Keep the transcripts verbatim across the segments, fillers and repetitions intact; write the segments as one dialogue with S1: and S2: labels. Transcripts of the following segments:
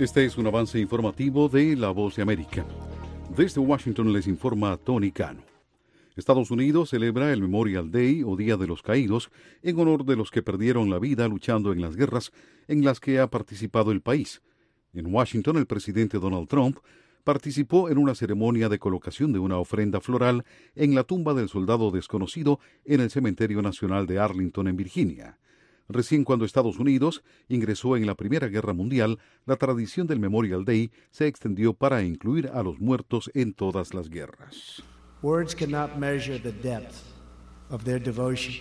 S1: Este es un avance informativo de La Voz de América. Desde Washington les informa Tony Cano. Estados Unidos celebra el Memorial Day o Día de los Caídos en honor de los que perdieron la vida luchando en las guerras en las que ha participado el país. En Washington, el presidente Donald Trump participó en una ceremonia de colocación de una ofrenda floral en la tumba del soldado desconocido en el Cementerio Nacional de Arlington, en Virginia. Recién cuando Estados Unidos ingresó en la Primera Guerra Mundial, la tradición del Memorial Day se extendió para incluir a los muertos en todas las guerras.
S2: Words cannot measure the depth of their devotion,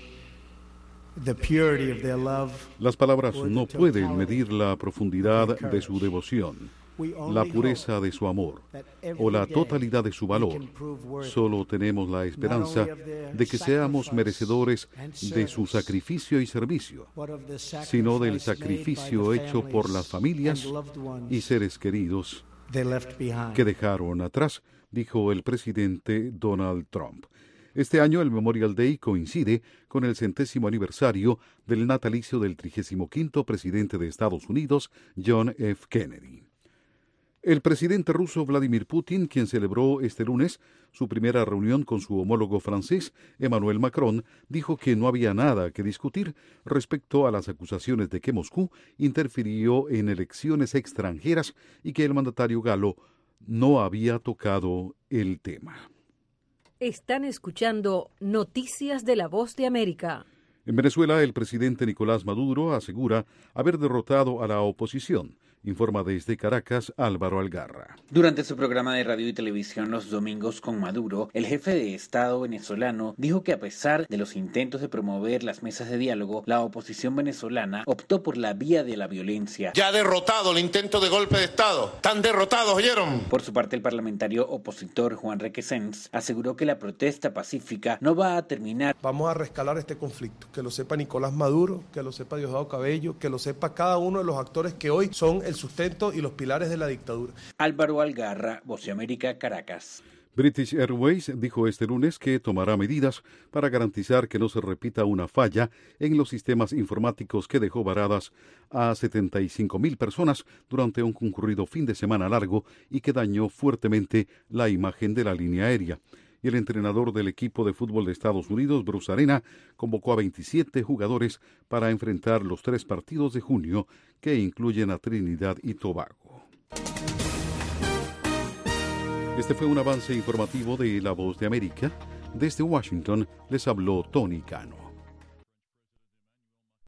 S2: the purity of their love.
S1: Las palabras no pueden medir la profundidad de su devoción, la pureza de su amor o la totalidad de su valor. Solo tenemos la esperanza de que seamos merecedores de su sacrificio y servicio, sino del sacrificio hecho por las familias y seres queridos que dejaron atrás, dijo el presidente Donald Trump. Este año el Memorial Day coincide con el centésimo aniversario del natalicio del trigésimo quinto presidente de Estados Unidos, John F. Kennedy. El presidente ruso Vladimir Putin, quien celebró este lunes su primera reunión con su homólogo francés, Emmanuel Macron, dijo que no había nada que discutir respecto a las acusaciones de que Moscú interfirió en elecciones extranjeras y que el mandatario galo no había tocado el tema.
S3: Están escuchando Noticias de la Voz de América.
S1: En Venezuela, el presidente Nicolás Maduro asegura haber derrotado a la oposición. Informa desde Caracas Álvaro Algarra.
S4: Durante su programa de radio y televisión Los Domingos con Maduro, el jefe de Estado venezolano dijo que a pesar de los intentos de promover las mesas de diálogo, la oposición venezolana optó por la vía de la violencia.
S5: Ya ha derrotado el intento de golpe de Estado. ¡Están derrotados, oyeron!
S4: Por su parte, el parlamentario opositor Juan Requesens aseguró que la protesta pacífica no va a terminar.
S6: Vamos a rescalar este conflicto. Que lo sepa Nicolás Maduro, que lo sepa Diosdado Cabello, que lo sepa cada uno de los actores que hoy son el sustento y los pilares de la dictadura.
S4: Álvaro Algarra, Voz de América, Caracas.
S1: British Airways dijo este lunes que tomará medidas para garantizar que no se repita una falla en los sistemas informáticos que dejó varadas a setenta y cinco mil personas durante un concurrido fin de semana largo y que dañó fuertemente la imagen de la línea aérea. Y el entrenador del equipo de fútbol de Estados Unidos, Bruce Arena, convocó a veintisiete jugadores para enfrentar los tres partidos de junio que incluyen a Trinidad y Tobago. Este fue un avance informativo de La Voz de América. Desde Washington les habló Tony Cano.